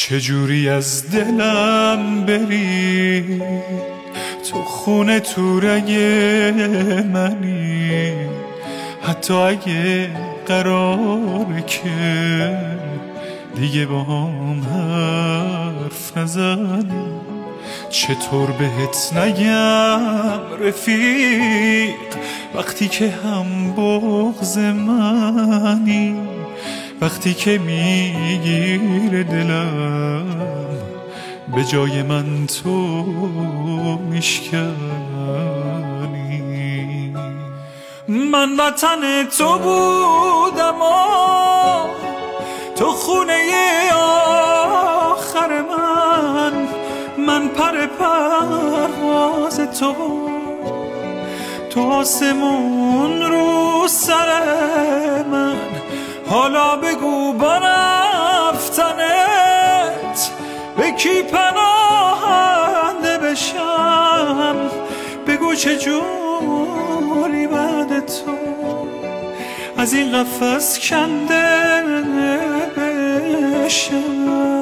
چجوری از دلم بری، تو خونه تو رگ منی، حتی اگه قراره که دیگه با هم حرف نزنی. چطور بهت نگم رفیق وقتی که هم بغض منی، وقتی که میگیره دلم به جای من تو میشکنی. من وطن تو بودم تو خونه آخر من پر پرواز تو آسمون رو سر من. حالا بگو با رفتنت به کی پناهنده بشم، بگو چجوری بعد تو از این قفس کنده بشم.